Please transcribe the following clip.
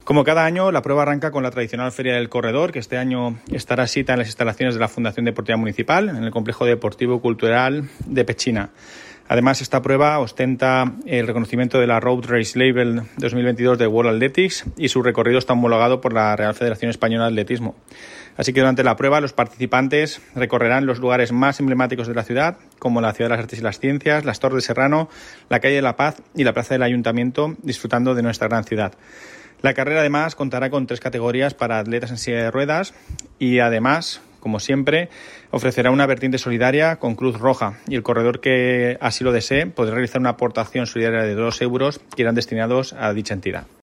Como cada año, la prueba arranca con la tradicional Feria del Corredor, que este año estará cita en las instalaciones de la Fundación Deportiva Municipal, en el Complejo Deportivo Cultural de Pechina. Además, esta prueba ostenta el reconocimiento de la Road Race Label 2022 de World Athletics y su recorrido está homologado por la Real Federación Española de Atletismo. Así que durante la prueba los participantes recorrerán los lugares más emblemáticos de la ciudad, como la Ciudad de las Artes y las Ciencias, las Torres de Serrano, la Calle de la Paz y la Plaza del Ayuntamiento, disfrutando de nuestra gran ciudad. La carrera además contará con 3 categorías para atletas en silla de ruedas y además, como siempre, ofrecerá una vertiente solidaria con Cruz Roja y el corredor que así lo desee podrá realizar una aportación solidaria de 2 euros que irán destinados a dicha entidad.